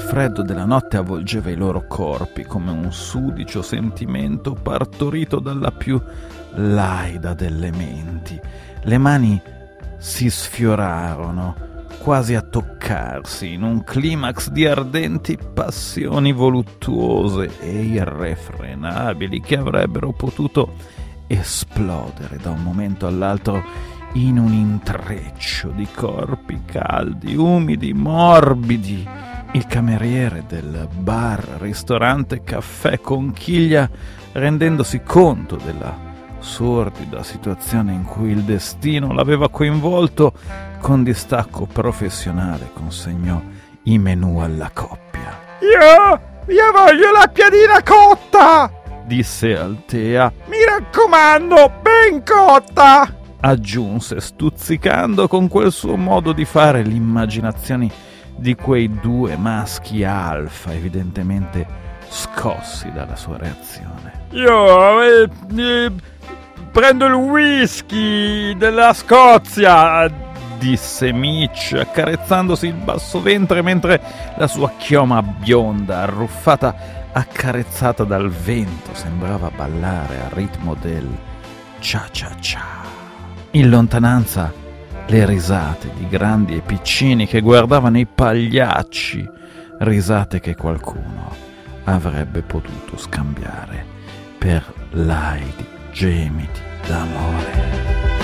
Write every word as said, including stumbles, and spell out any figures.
freddo della notte avvolgeva i loro corpi come un sudicio sentimento partorito dalla più laida delle menti. Le mani si sfiorarono, quasi a toccarsi, in un climax di ardenti passioni voluttuose e irrefrenabili che avrebbero potuto esplodere da un momento all'altro in un intreccio di corpi caldi, umidi, morbidi. Il cameriere del bar, ristorante, caffè Conchiglia, rendendosi conto della sordida situazione in cui il destino l'aveva coinvolto, con distacco professionale consegnò i menù alla coppia. Io, io voglio la piadina cotta, disse Altea. Mi raccomando, ben cotta, aggiunse, stuzzicando con quel suo modo di fare l'immaginazione di quei due maschi alfa, evidentemente scossi dalla sua reazione. Io eh, eh, prendo il whisky della Scozia, disse Mitch, accarezzandosi il basso ventre mentre la sua chioma bionda, arruffata, accarezzata dal vento, sembrava ballare al ritmo del cia-cia-cia. In lontananza le risate di grandi e piccini che guardavano i pagliacci, risate che qualcuno avrebbe potuto scambiare per laidi gemiti d'amore.